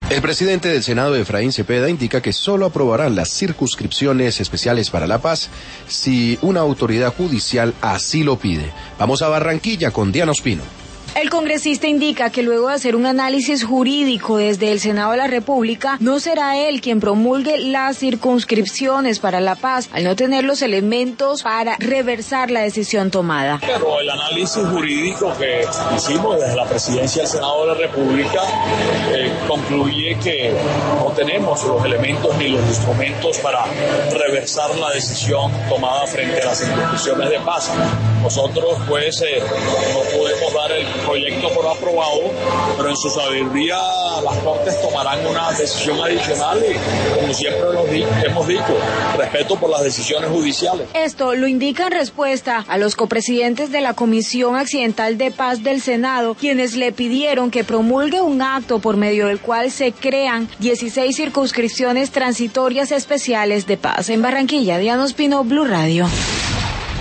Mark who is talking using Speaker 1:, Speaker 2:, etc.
Speaker 1: El presidente del Senado, Efraín Cepeda, indica que solo aprobarán las circunscripciones especiales para la paz si una autoridad judicial así lo pide. Vamos a Barranquilla con Diana Ospino.
Speaker 2: El congresista indica que luego de hacer un análisis jurídico desde el Senado de la República, no será él quien promulgue las circunscripciones para la paz, al no tener los elementos para reversar la decisión tomada.
Speaker 3: Pero el análisis jurídico que hicimos desde la presidencia del Senado de la República concluye que no tenemos los elementos ni los instrumentos para reversar la decisión tomada frente a las circunscripciones de paz. Nosotros pues no podemos dar el proyecto por aprobado, pero en su sabiduría las Cortes tomarán una decisión adicional y, como siempre hemos dicho, respeto por las decisiones judiciales.
Speaker 2: Esto lo indica en respuesta a los copresidentes de la Comisión Accidental de Paz del Senado, quienes le pidieron que promulgue un acto por medio del cual se crean 16 circunscripciones transitorias especiales de paz. En Barranquilla, Diana Ospino, Blue Radio.